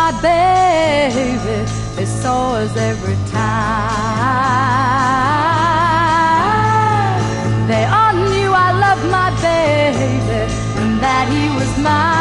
my baby, they saw us every time. They all knew I loved my baby and that he was mine.